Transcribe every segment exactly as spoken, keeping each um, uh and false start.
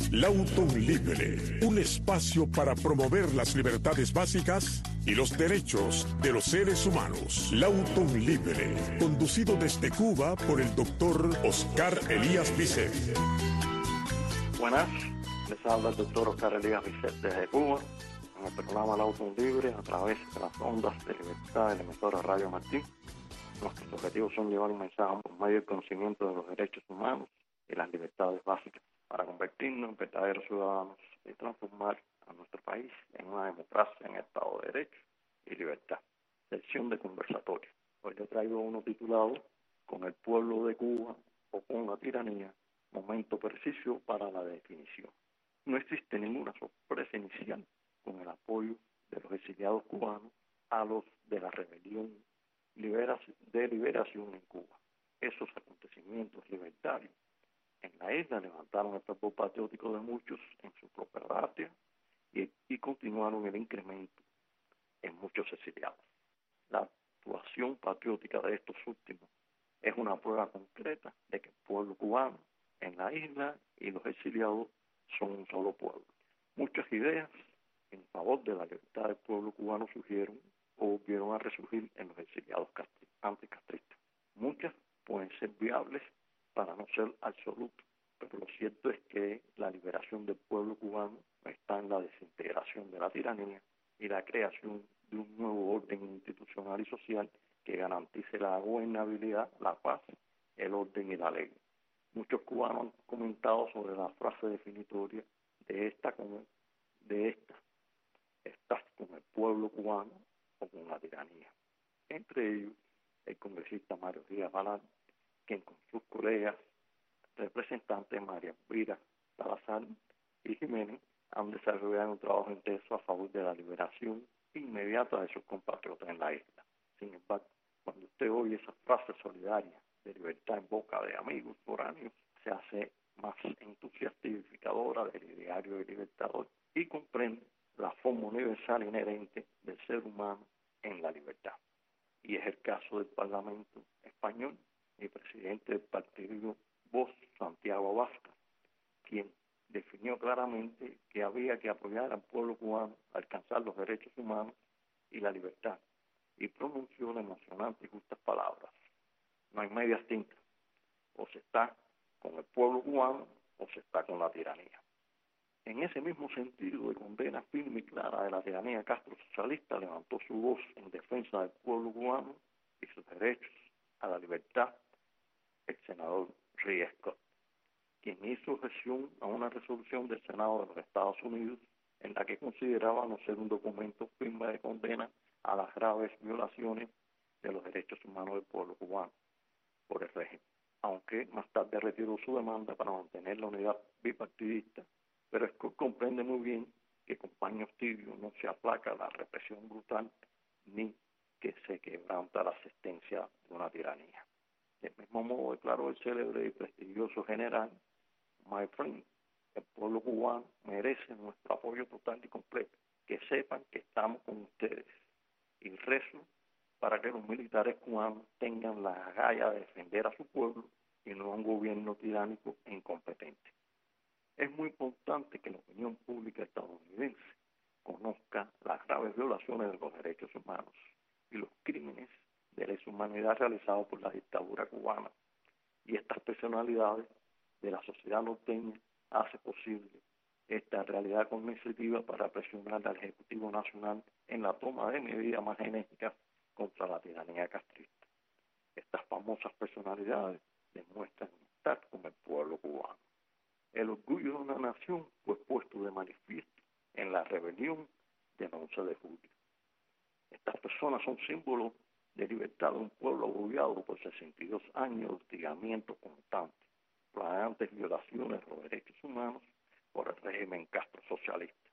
Lauton Libre, un espacio para promover las libertades básicas y los derechos de los seres humanos. Lauton Libre, conducido desde Cuba por el doctor Oscar Elías Bisset. Buenas, les habla el doctor Oscar Elías Bisset desde Cuba, en el programa Lauton Libre a través de las ondas de libertad de la emisora Radio Martín. Nuestros objetivos son llevar un mensaje por medio del conocimiento de los derechos humanos y las libertades básicas para convertirnos en verdaderos ciudadanos y transformar a nuestro país en una democracia en Estado de Derecho y libertad. Sección de conversatorio. Hoy le traigo uno titulado Con el pueblo de Cuba o con la tiranía, momento preciso para la definición. No existe ninguna sorpresa inicial con el apoyo de los exiliados cubanos a los de la rebelión de liberación en Cuba. Esos acontecimientos libertarios en la isla levantaron el fervor patriótico de muchos en su propia patria y, y continuaron el incremento en muchos exiliados. La actuación patriótica de estos últimos es una prueba concreta de que el pueblo cubano en la isla y los exiliados son un solo pueblo. Muchas ideas en favor de la libertad del pueblo cubano surgieron o volvieron a resurgir en los exiliados anticastristas. Muchas pueden ser viables para no ser absolutas, pero lo cierto es que la liberación del pueblo cubano está en la desintegración de la tiranía y la creación de un nuevo orden institucional y social que garantice la gobernabilidad, la paz, el orden y la ley. Muchos cubanos han comentado sobre la frase definitoria de esta con, de esta, estás con el pueblo cubano o con la tiranía. Entre ellos, el congresista Mario Díaz Balart, quien con sus colegas representantes María Elvira Salazar y Jiménez han desarrollado un trabajo intenso a favor de la liberación inmediata de sus compatriotas en la isla. Sin embargo, cuando usted oye esa frase solidaria de libertad en boca de amigos foráneos, se hace más entusiasta y edificadora del ideario de libertador y comprende la forma universal inherente del ser humano en la libertad. Y es el caso del Parlamento español y presidente del partido Vox, Santiago Abascal, quien definió claramente que había que apoyar al pueblo cubano a alcanzar los derechos humanos y la libertad, y pronunció las emocionantes y justas palabras: no hay medias tintas, o se está con el pueblo cubano o se está con la tiranía. En ese mismo sentido de condena firme y clara de la tiranía castro-socialista, levantó su voz en defensa del pueblo cubano y sus derechos a la libertad el senador Ray Scott, quien hizo objeción a una resolución del Senado de los Estados Unidos en la que consideraba no ser un documento firme de condena a las graves violaciones de los derechos humanos del pueblo cubano por el régimen, aunque más tarde retiró su demanda para mantener la unidad bipartidista. Pero Scott comprende muy bien que con paños tibios no se aplaca la represión brutal ni que se quebranta la existencia de una tiranía. Del mismo modo declaró el célebre y prestigioso general: My friend, el pueblo cubano merece nuestro apoyo total y completo. Que sepan que estamos con ustedes. Y rezo para que los militares cubanos tengan la agallas de defender a su pueblo y no a un gobierno tiránico e incompetente. Es muy importante que la opinión pública estadounidense conozca las graves violaciones de los derechos humanos y los crímenes de lesa humanidad realizados por la dictadura cubana, y estas personalidades de la sociedad norteña hace posible esta realidad cognitiva para presionar al Ejecutivo Nacional en la toma de medidas más enérgicas contra la tiranía castrista. Estas famosas personalidades demuestran estar con el pueblo cubano. El orgullo de una nación fue puesto de manifiesto en la rebelión del once de julio. Estas personas son símbolos de libertad de un pueblo agobiado por sesenta y dos años de hostigamiento constante, flagrantes violaciones de los derechos humanos por el régimen castro-socialista.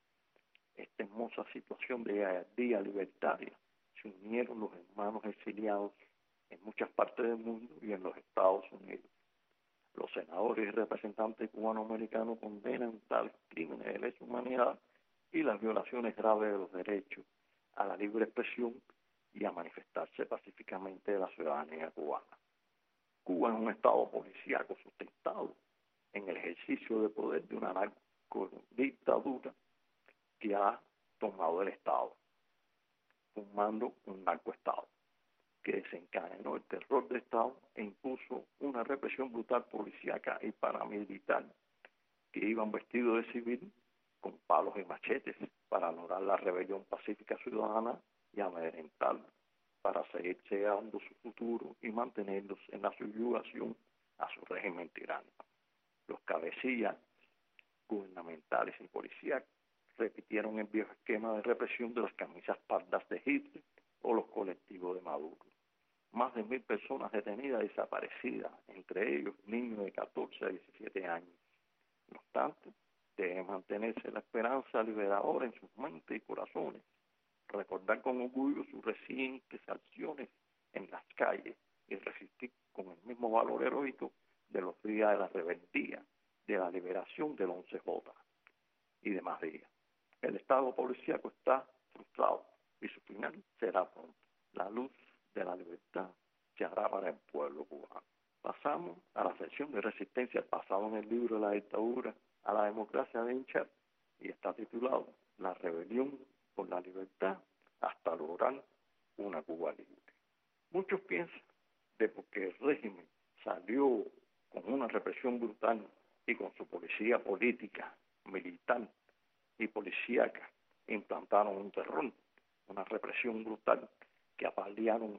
Esta hermosa situación de gallardía libertaria se unieron los hermanos exiliados en muchas partes del mundo y en los Estados Unidos. Los senadores y representantes cubanoamericanos condenan tales crímenes de lesa humanidad y las violaciones graves de los derechos a la libre expresión y a manifestarse pacíficamente de la ciudadanía cubana. Cuba es un estado policíaco sustentado en el ejercicio de poder de una narcodictadura que ha tomado el Estado, formando un narcoestado que desencadenó el terror de Estado e impuso una represión brutal policíaca y paramilitar que iban vestidos de civil con palos y machetes para anular la rebelión pacífica ciudadana y amedrentarlos para seguir cegando su futuro y mantenerlos en la subyugación a su régimen tiránico. Los cabecillas gubernamentales y policías repitieron el viejo esquema de represión de las camisas pardas de Hitler o los colectivos de Maduro. Más de mil personas detenidas y desaparecidas, entre ellos niños de catorce a diecisiete años. No obstante, debe mantenerse la esperanza liberadora en sus mentes y corazones, recordar con orgullo sus recientes acciones en las calles y resistir con el mismo valor heroico de los días de la rebeldía, de la liberación del once jota y demás días. El Estado policíaco está frustrado y su final será pronto. La luz de la libertad se hará para el pueblo cubano. Pasamos a la sección de resistencia basado en el libro de la dictadura a la democracia de Hinchat y está titulado La rebelión por la libertad hasta lograr una Cuba libre. Muchos piensan de porque el régimen salió con una represión brutal y con su policía política, militar y policíaca implantaron un terror, una represión brutal que apalearon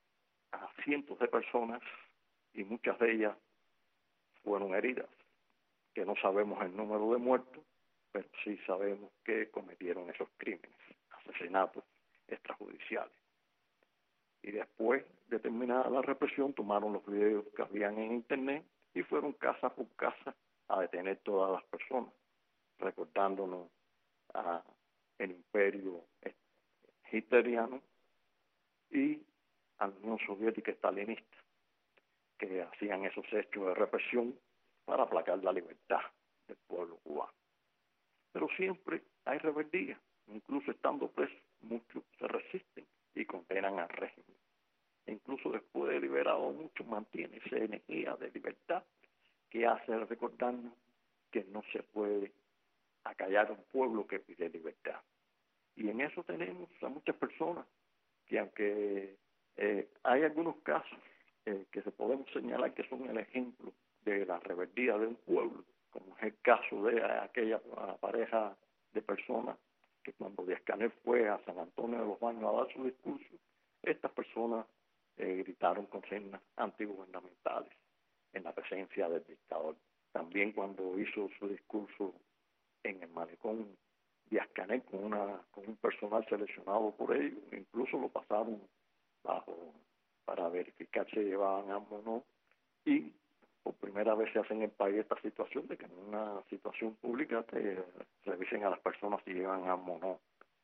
a cientos de personas y muchas de ellas fueron heridas, que no sabemos el número de muertos, pero sí sabemos que cometieron esos crímenes, asesinatos extrajudiciales. Y después de terminada la represión, tomaron los videos que habían en internet y fueron casa por casa a detener todas las personas, recordándonos a el imperio hitleriano y a la Unión Soviética estalinista, que hacían esos hechos de represión para aplacar la libertad del pueblo cubano. Pero siempre hay rebeldía, incluso estando presos, muchos se resisten y condenan al régimen. E incluso después de liberado, muchos mantienen esa energía de libertad que hace recordarnos que no se puede acallar a un pueblo que pide libertad. Y en eso tenemos a muchas personas que, aunque eh, hay algunos casos eh, que se podemos señalar que son el ejemplo de la rebeldía de un pueblo, como es el caso de aquella pareja de personas que cuando Díaz-Canel fue a San Antonio de los Baños a dar su discurso, estas personas eh, gritaron consignas antigubernamentales en la presencia del dictador. También cuando hizo su discurso en el malecón Díaz-Canel con, una, con un personal seleccionado por ellos, incluso lo pasaron bajo para verificar si llevaban armas o no, y por primera vez se hace en el país esta situación de que en una situación pública te revisen a las personas si llevan armas o no.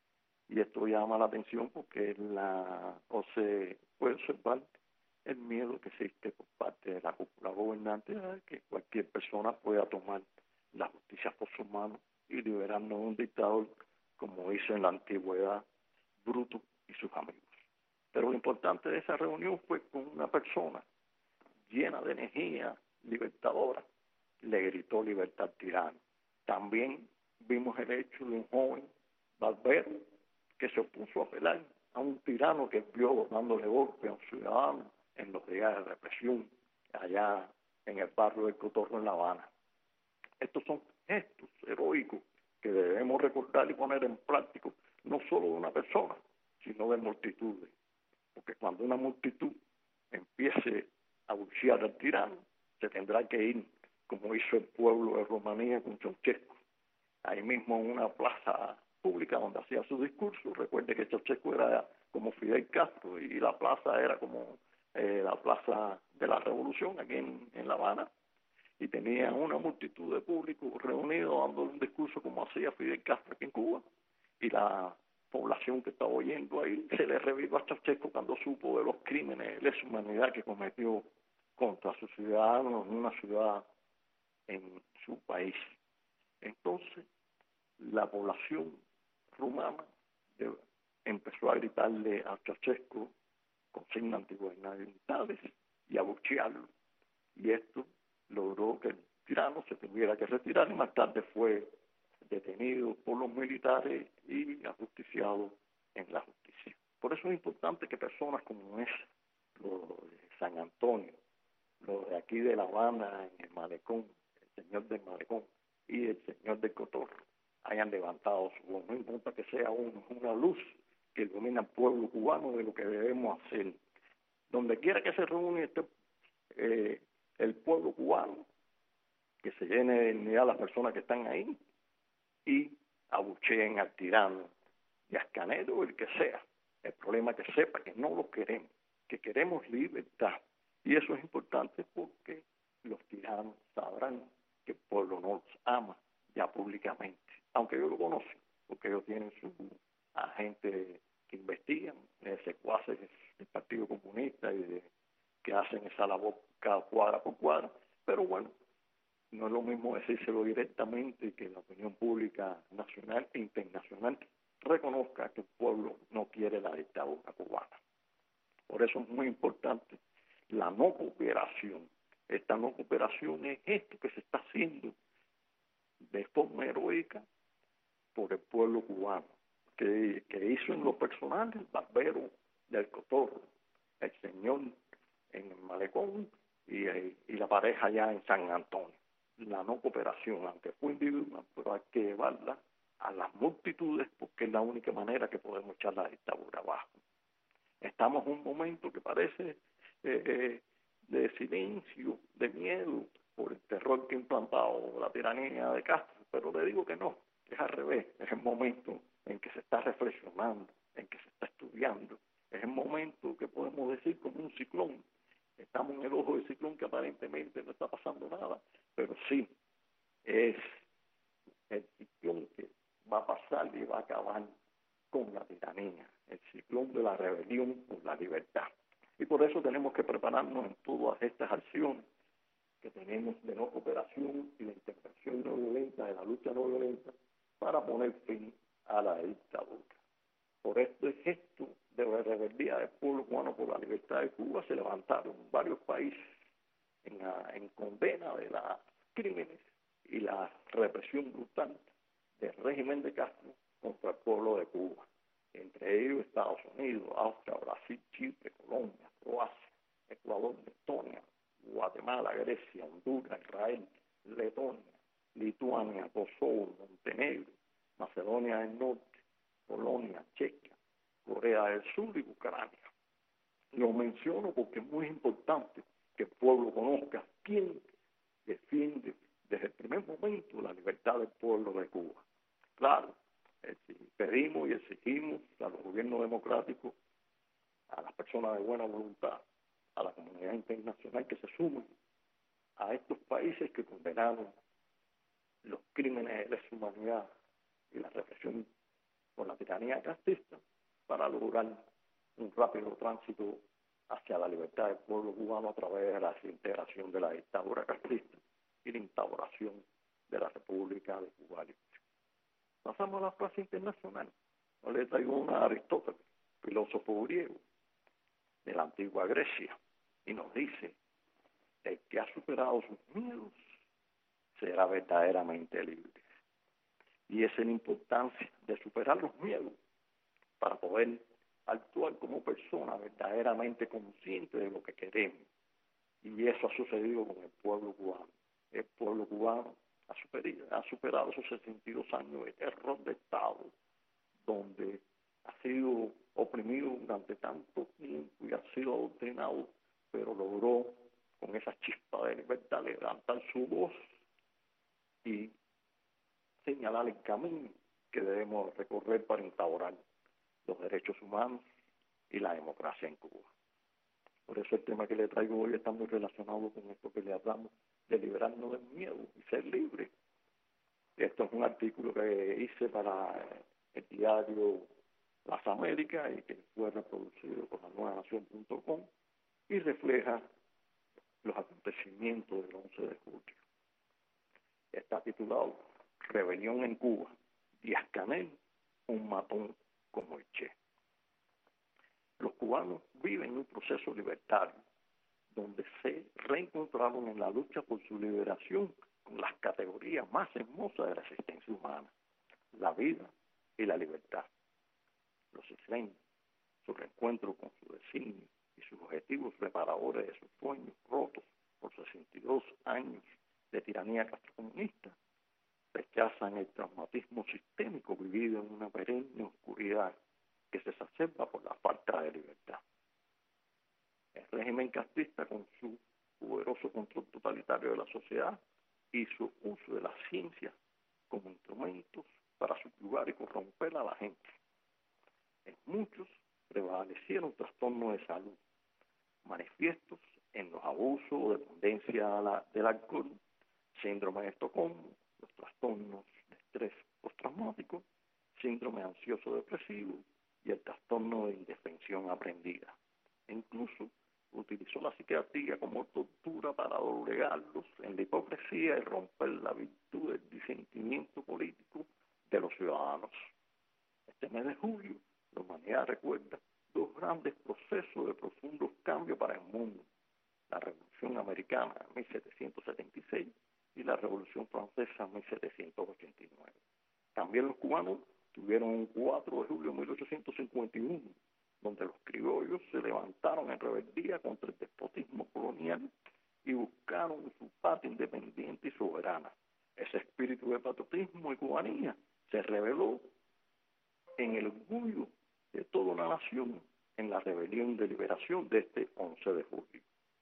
Y esto llama la atención porque la, o se puede observar el miedo que existe por parte de la cúpula gobernante de que cualquier persona pueda tomar la justicia por sus manos y liberarnos de un dictador, como hizo en la antigüedad Bruto y sus amigos. Pero lo importante de esa reunión fue con una persona llena de energía libertadora, le gritó libertad tirano. También vimos el hecho de un joven barbero que se opuso a apelar a un tirano que vio dándole golpe a un ciudadano en los días de represión allá en el barrio del Cotorro en La Habana. Estos son gestos heroicos que debemos recordar y poner en práctica, no solo de una persona, sino de multitudes. Porque cuando una multitud empiece a bucear al tirano, se tendrá que ir, como hizo el pueblo de Rumanía con Ceausescu. Ahí mismo en una plaza pública donde hacía su discurso. Recuerde que Ceausescu era como Fidel Castro y la plaza era como eh, la plaza de la Revolución aquí en, en La Habana. Y tenía una multitud de público reunido dando un discurso como hacía Fidel Castro aquí en Cuba. Y la población que estaba oyendo ahí se le revivió a Ceausescu cuando supo de los crímenes de lesa humanidad que cometió contra sus ciudadanos en una ciudad en su país. Entonces, la población rumana de, empezó a gritarle a Ceausescu consignas antigubernamentales y a abuchearlo. Y esto logró que el tirano se tuviera que retirar y más tarde fue detenido por los militares y ajusticiado en la justicia. Por eso es importante que personas como es, los de San Antonio, los de aquí de La Habana, en el Malecón, el señor del Malecón y el señor del Cotorro, hayan levantado su voz. No importa que sea un, una luz que ilumina al pueblo cubano de lo que debemos hacer. Donde quiera que se reúne este, eh, el pueblo cubano, que se llene de dignidad las personas que están ahí y abucheen al tirano y a Canelo, el que sea. El problema es que sepa que no lo queremos, que queremos libertad. Y eso es importante porque los tiranos sabrán que el pueblo no los ama ya públicamente, aunque ellos lo conocen, porque ellos tienen su agente que investigan, eh, secuaces del Partido Comunista y de, que hacen esa labor cada cuadra por cuadra, pero bueno, no es lo mismo decírselo directamente, que la opinión pública nacional e internacional reconozca que el pueblo no quiere la dictadura cubana. Por eso es muy importante la no cooperación. Esta no cooperación es esto que se está haciendo de forma heroica por el pueblo cubano, que, que hizo en lo personal el barbero del Cotorro, el señor en el Malecón y, y la pareja allá en San Antonio. La no cooperación, aunque fue individual, pero hay que llevarla a las multitudes porque es la única manera que podemos echar la dictadura abajo. Estamos en un momento que parece eh, eh, de silencio, de miedo, por el terror que ha implantado la tiranía de Castro, pero le digo que no, es al revés, es el momento en que se está reflexionando, en que se está estudiando, es el momento que podemos decir como un ciclón. Estamos en el ojo del ciclón que aparentemente no está pasando nada, pero sí, es el ciclón que va a pasar y va a acabar con la tiranía, el ciclón de la rebelión por la libertad. Y por eso tenemos que prepararnos en todas estas acciones que tenemos de no cooperación y de intervención no violenta, de la lucha no violenta, para poner fin a la dictadura. Por este gesto de la rebeldía del pueblo cubano por la libertad de Cuba se levantaron varios países en, la, en condena de los crímenes y la represión brutal del régimen de Castro contra el pueblo de Cuba, entre ellos Estados Unidos, Austria, Brasil, Chipre, Colombia, Croacia, Ecuador, Estonia, Guatemala, Grecia, Honduras, Israel, Letonia, Lituania, Kosovo, Montenegro, Macedonia del Norte, Polonia, Chequia, Corea del Sur y Ucrania. Lo menciono porque es muy importante que el pueblo conozca quién defiende desde el primer momento la libertad del pueblo de Cuba. Claro, pedimos y exigimos a los gobiernos democráticos, a las personas de buena voluntad, a la comunidad internacional que se sumen a estos países que condenaron los crímenes de lesa humanidad y la represión por la tiranía castrista para lograr un rápido tránsito hacia la libertad del pueblo cubano a través de la desintegración de la dictadura castrista y la instauración de la República de Cuba Libre. Pasamos a la frase internacional. No le traigo una a Aristóteles, filósofo griego de la antigua Grecia, y nos dice: el que ha superado sus miedos será verdaderamente libre. Y esa es la importancia de superar los miedos para poder actuar como persona verdaderamente consciente de lo que queremos. Y eso ha sucedido con el pueblo cubano. El pueblo cubano ha superado, ha superado esos sesenta y dos años de terror de Estado, donde ha sido oprimido durante tanto tiempo y ha sido adoctrinado, pero logró con esa chispa de libertad levantar su voz y señalar el camino que debemos recorrer para instaurar los derechos humanos y la democracia en Cuba. Por eso el tema que le traigo hoy está muy relacionado con esto que le hablamos, de liberarnos del miedo y ser libres. Esto es un artículo que hice para el diario Las Américas y que fue reproducido por la nueva nación punto com y refleja los acontecimientos del once de julio. Está titulado Rebelión en Cuba, Díaz-Canel, un matón como el Che. Los cubanos viven un proceso libertario donde se reencontraron en la lucha por su liberación con las categorías más hermosas de la existencia humana, la vida y la libertad. Los isleños, su reencuentro con su designio y sus objetivos reparadores de sus sueños rotos por sesenta y dos años de tiranía castrocomunista, rechazan el traumatismo sistémico vivido en una perenne oscuridad que se exacerba por la falta de libertad. El régimen castrista, con su poderoso control totalitario de la sociedad y su uso de la ciencia como instrumentos para subyugar y corromper a la gente. En muchos prevalecieron trastornos de salud, manifiestos en los abusos o dependencia a la, del alcohol, síndrome de Estocolmo, los trastornos de estrés postraumático, síndrome ansioso depresivo y el trastorno de indefensión aprendida. E incluso utilizó la psiquiatría como tortura para doblegarlos en la hipocresía y romper la virtud del disentimiento político de los ciudadanos. Este mes de julio, la humanidad recuerda dos grandes procesos de profundos cambios para el mundo: la Revolución Americana en mil setecientos setenta y seis y la Revolución Francesa en mil setecientos ochenta y nueve. También los cubanos tuvieron un cuatro de julio de mil ochocientos cincuenta y uno, donde los criollos se levantaron en rebeldía contra el despotismo colonial y buscaron su patria independiente y soberana. Ese espíritu de patriotismo y cubanía se reveló en el orgullo de toda una nación en la rebelión de liberación de este once de julio.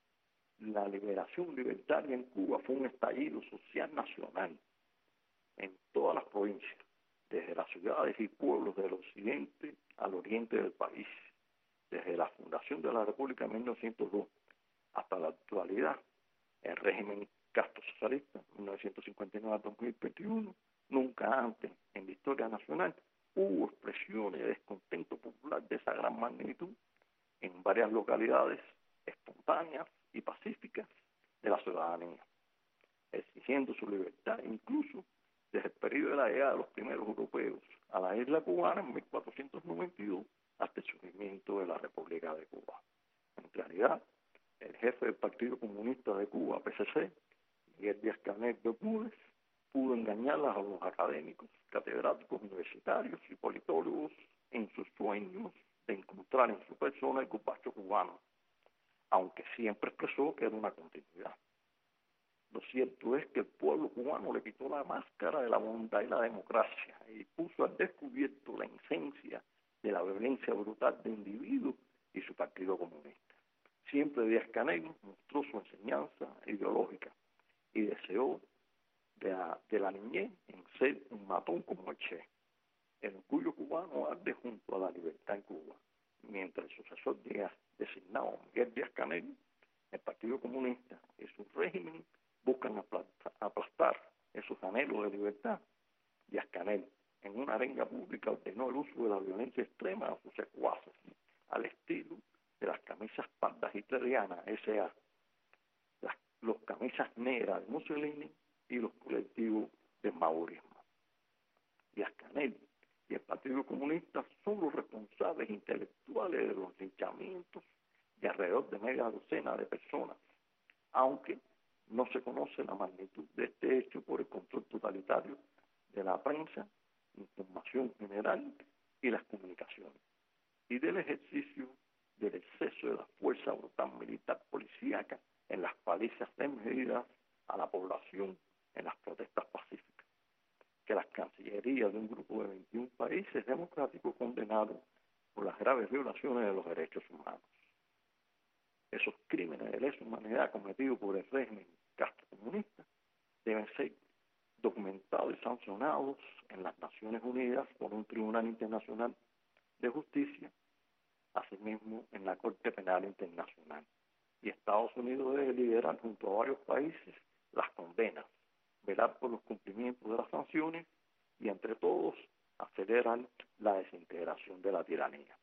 La liberación libertaria en Cuba fue un estallido social nacional en todas las provincias, desde las ciudades y pueblos del occidente al oriente del país, desde la fundación de la República en mil novecientos dos hasta la actualidad. El régimen castro-socialista, mil novecientos cincuenta y nueve a dos mil veintiuno, nunca antes en la historia nacional hubo expresiones de descontento popular de esa gran magnitud en varias localidades espontáneas y pacíficas de la ciudadanía, exigiendo su libertad, incluso desde el periodo de la llegada de los primeros europeos a la isla cubana en mil cuatrocientos noventa y dos hasta el surgimiento de la República de Cuba. En realidad, el jefe del Partido Comunista de Cuba, P C C, Miguel Díaz-Canel Bermúdez, pudo engañar a los académicos, catedráticos universitarios y politólogos en sus sueños de encontrar en su persona el gazpacho cubano, aunque siempre expresó que era una continuidad. Lo cierto es que el pueblo cubano le quitó la máscara de la bondad y la democracia y puso al descubierto la esencia de la violencia brutal de individuos y su Partido Comunista. Siempre Díaz-Canel mostró su enseñanza ideológica y deseó de la, de la niñez en ser un matón como el Che. El orgullo cubano arde junto a la libertad en Cuba, mientras el sucesor Díaz, designado Miguel Díaz-Canel, el Partido Comunista y su régimen buscan aplastar, aplastar esos anhelos de libertad. Díaz-Canel, en una arenga pública, ordenó el uso de la violencia extrema a sus secuaces, al estilo de las camisas pardas hitlerianas, S A, las los camisas negras de Mussolini y los colectivos del maurismo. Díaz-Canel y el Partido Comunista son los responsables intelectuales de los linchamientos de alrededor de media docena de personas, aunque no se conoce la magnitud de este hecho por el control totalitario de la prensa, información general y las comunicaciones, y del ejercicio del exceso de la fuerza brutal militar policíaca en las palizas desmedidas a la población en las protestas pacíficas, que las cancillerías de un grupo de veintiún países democráticos condenaron por las graves violaciones de los derechos humanos. Esos crímenes de lesa humanidad cometidos por el régimen castrocomunista deben ser documentados y sancionados en las Naciones Unidas por un Tribunal Internacional de Justicia, asimismo en la Corte Penal Internacional. Y Estados Unidos debe liderar junto a varios países las condenas, velar por los cumplimientos de las sanciones y entre todos acelerar la desintegración de la tiranía.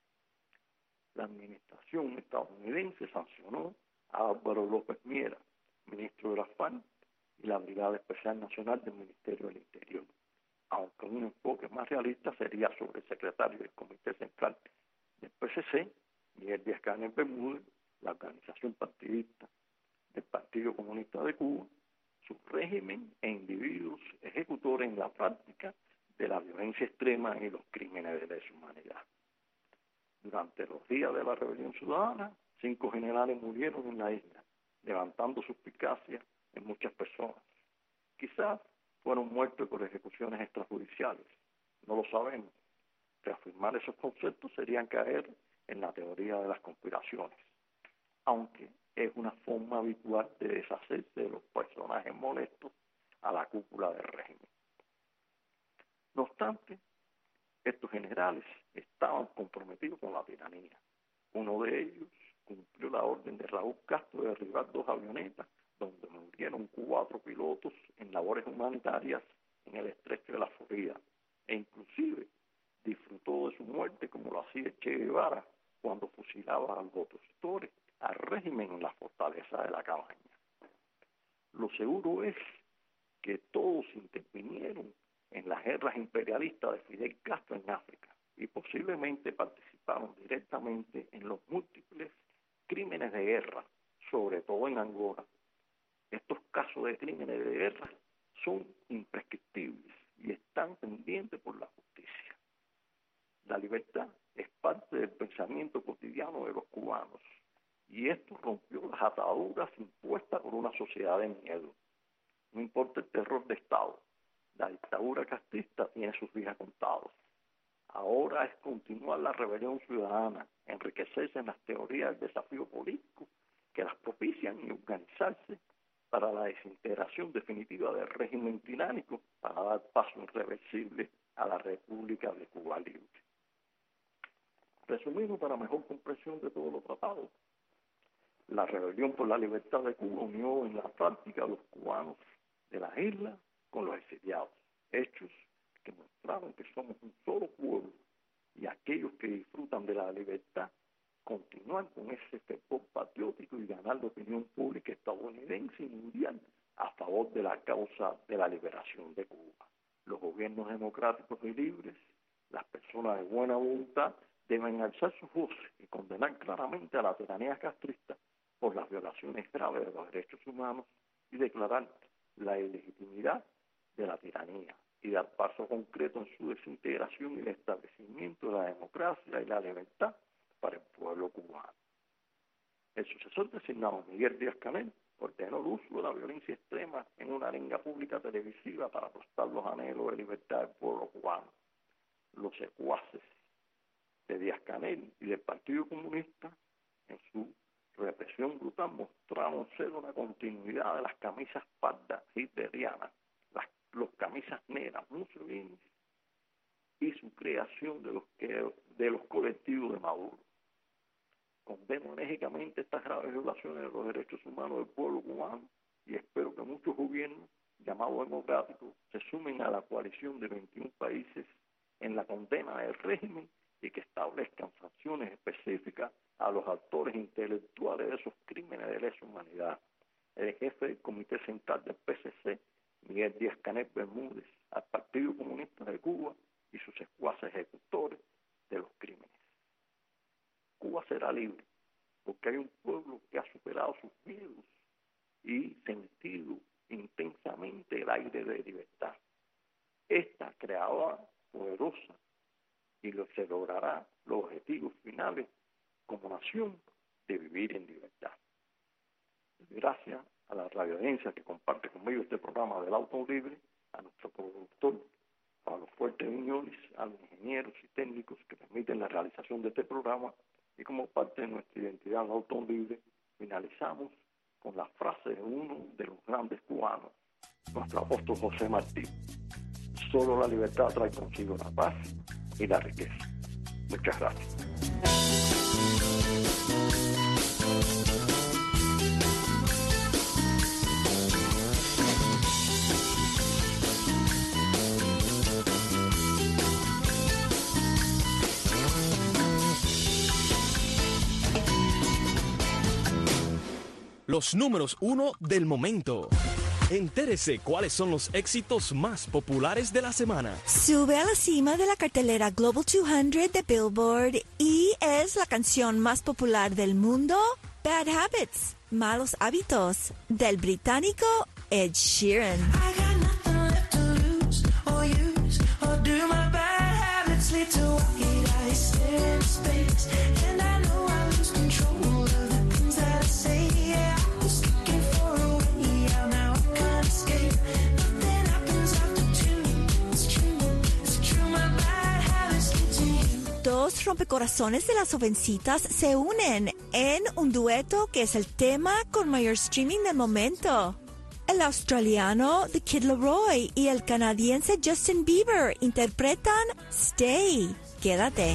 La administración estadounidense sancionó a Álvaro López Miera, ministro de la FARC, y la Brigada Especial Nacional del Ministerio del Interior, aunque un enfoque más realista sería sobre el secretario del Comité Central del P C C, Miguel Díaz-Canel Bermúdez, la organización partidista del Partido Comunista de Cuba, su régimen e individuos ejecutores en la práctica de la violencia extrema y los crímenes de lesa humanidad. Durante los días de la rebelión ciudadana, cinco generales murieron en la isla, levantando suspicacia en muchas personas. Quizás fueron muertos por ejecuciones extrajudiciales, no lo sabemos. Reafirmar esos conceptos serían caer en la teoría de las conspiraciones, aunque es una forma habitual de deshacerse de los personajes molestos a la cúpula del régimen. No obstante, estos generales estaban comprometidos con la tiranía. Uno de ellos cumplió la orden de Raúl Castro de derribar dos avionetas donde murieron cuatro pilotos en labores humanitarias en el estrecho de la Florida, e inclusive disfrutó de su muerte como lo hacía Che Guevara cuando fusilaba a los opositores al régimen en la fortaleza de la Cabaña. Lo seguro es que todos intervinieron en las guerras imperialistas de Fidel Castro en África y posiblemente participaron directamente en los múltiples crímenes de guerra, sobre todo en Angola. Estos casos de crímenes de guerra son imprescriptibles y están pendientes por la justicia. La libertad es parte del pensamiento cotidiano de los cubanos y esto rompió las ataduras impuestas por una sociedad de miedo. No importa el terror de Estado, la dictadura castrista tiene sus días contados. Ahora es continuar la rebelión ciudadana, enriquecerse en las teorías del desafío político que las propician y organizarse para la desintegración definitiva del régimen tiránico para dar paso irreversible a la República de Cuba Libre. Resumiendo para mejor comprensión de todo lo tratado, la rebelión por la libertad de Cuba unió en la práctica a los cubanos de la isla con los exiliados, hechos que mostraron que somos un solo pueblo y aquellos que disfrutan de la libertad continúan con ese fervor patriótico y ganar la opinión pública estadounidense y mundial a favor de la causa de la liberación de Cuba. Los gobiernos democráticos y libres, las personas de buena voluntad, deben alzar sus voces y condenar claramente a la tiranía castrista por las violaciones graves de los derechos humanos y declarar la ilegitimidad de la tiranía y dar paso concreto en su desintegración y el establecimiento de la democracia y la libertad para el pueblo cubano. El sucesor designado, Miguel Díaz-Canel, ordenó el uso de la violencia extrema en una arenga pública televisiva para aplastar los anhelos de libertad del pueblo cubano. Los secuaces de Díaz-Canel y del Partido Comunista, en su represión brutal, mostraron ser una continuidad de las camisas pardas hitlerianas, las los camisas negras Mussolini y su creación de los, que, de los colectivos de Maduro. Condeno enérgicamente estas graves violaciones de los derechos humanos del pueblo cubano y espero que muchos gobiernos llamados democráticos se sumen a la coalición de veintiún países en la condena del régimen y que establezcan sanciones específicas a los autores intelectuales de esos crímenes de lesa humanidad. El jefe del Comité Central del P C C, Miguel Díaz-Canel Bermúdez, al Partido Comunista de Cuba y sus secuaces ejecutores de los crímenes. Cuba será libre porque hay un pueblo que ha superado sus miedos y sentido intensamente el aire de libertad. Esta creadora poderosa y lo, se logrará los objetivos finales como nación de vivir en libertad. Gracias a la radioaudiencia que comparte conmigo este programa del Auto Libre, a nuestro productor, a los fuertes Viñoles, a los ingenieros y técnicos que permiten la realización de este programa y como parte de nuestra identidad del Auto Libre, finalizamos con la frase de uno de los grandes cubanos, nuestro apóstol José Martí: solo la libertad trae consigo la paz y la riqueza. Muchas gracias. Los números uno del momento. Entérese cuáles son los éxitos más populares de la semana. Sube a la cima de la cartelera Global doscientos de Billboard y es la canción más popular del mundo, Bad Habits, Malos Hábitos, del británico Ed Sheeran. I got nothing left to lose or use, or do my bad habits lead to white eyes stare into space? And I know I lose control of the things that I say. Yeah, I was looking for a way out, now I can't escape. Nothing happens after two. It's true, it's true, my bad habits lead to you. Dos rompecorazones de las jovencitas se unen en un dueto que es el tema con mayor streaming del momento. El australiano The Kid Laroi y el canadiense Justin Bieber interpretan Stay, Quédate.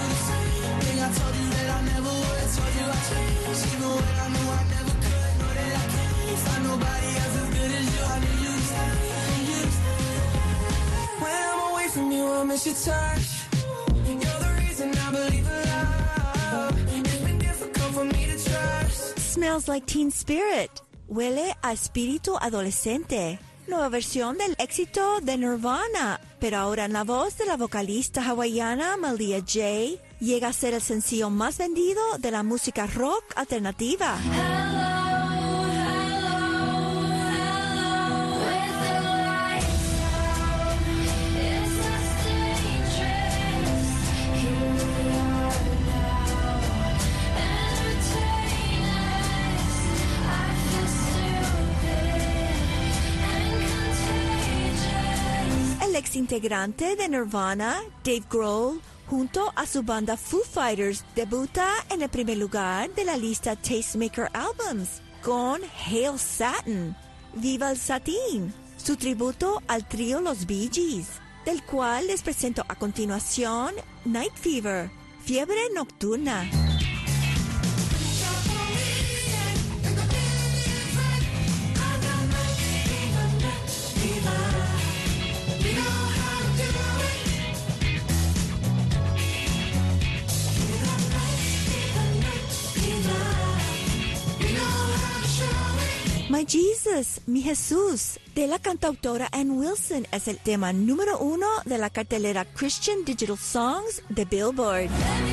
Smells Like Teen Spirit. Huele a espíritu adolescente. Nueva versión del éxito de Nirvana, pero ahora en la voz de la vocalista hawaiana Malia J. Llega a ser el sencillo más vendido de la música rock alternativa. El ex integrante de Nirvana, Dave Grohl, junto a su banda Foo Fighters, debuta en el primer lugar de la lista Tastemaker Albums con Hail Satin, Viva el Satín, su tributo al trío Los Bee Gees, del cual les presento a continuación Night Fever, Fiebre Nocturna. My Jesus, mi Jesús, de la cantautora Ann Wilson, es el tema número uno de la cartelera Christian Digital Songs de Billboard.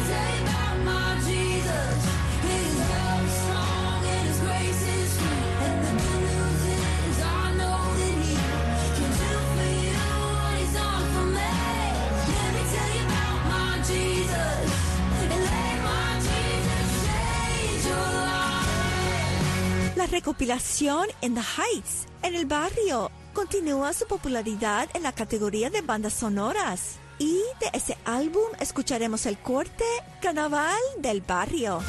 La recopilación In the Heights, en el barrio, continúa su popularidad en la categoría de bandas sonoras. Y de ese álbum escucharemos el corte Carnaval del Barrio.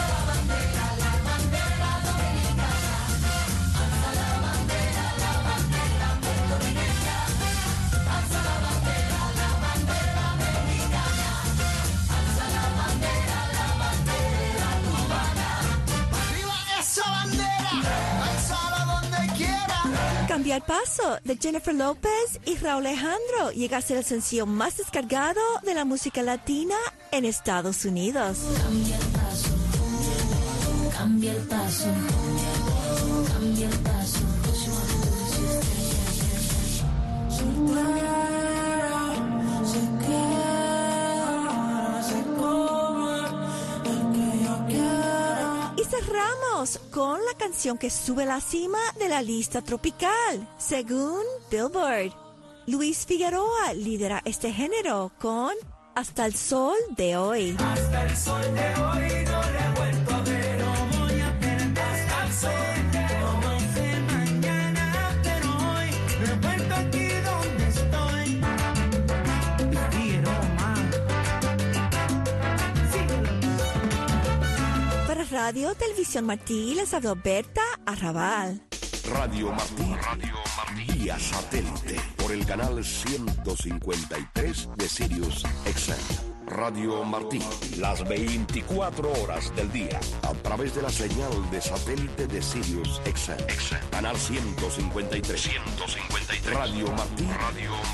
Cambia el paso de Jennifer López y Raúl Alejandro llega a ser el sencillo más descargado de la música latina en Estados Unidos. Cambia el paso, cambia el paso, cambia el paso. Se queda, se come el que yo quiera. Y cerramos con la canción que sube a la cima de la lista tropical, según Billboard. Luis Figueroa lidera este género con Hasta el Sol de Hoy. Hasta el sol de hoy no le he vuelto a ver, no voy a perder hasta el sol. Como hice mañana, pero hoy me he vuelto aquí donde estoy. Figueroa. Para Radio Televisión Martí les habló Berta Arrabal. Radio Martí, Radio Martí, vía satélite por el canal ciento cincuenta y tres de Sirius X M. Radio Martí, las veinticuatro horas del día, a través de la señal de satélite de Sirius X M. Canal ciento cincuenta y tres. ciento cincuenta y tres. Radio Martí, Radio